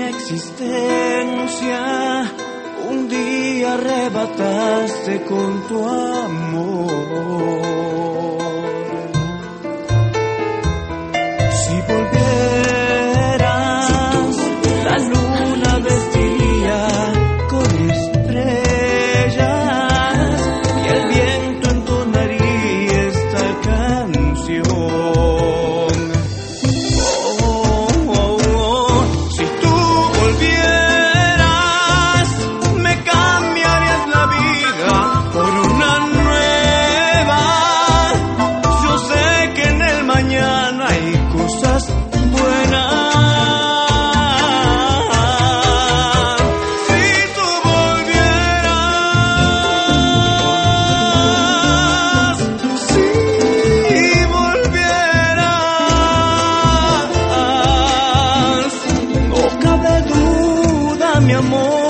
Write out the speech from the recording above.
existencia un día arrebataste con tu amor. Si volvieras, la luna vestiría con estrellas y el viento entonaría esta canción. Si tú volvieras, me cambiarías la vida por una nueva. Yo sé que en el mañana hay cosas buenas. Si tú volvieras, si volvieras, no cabe duda, mi amor.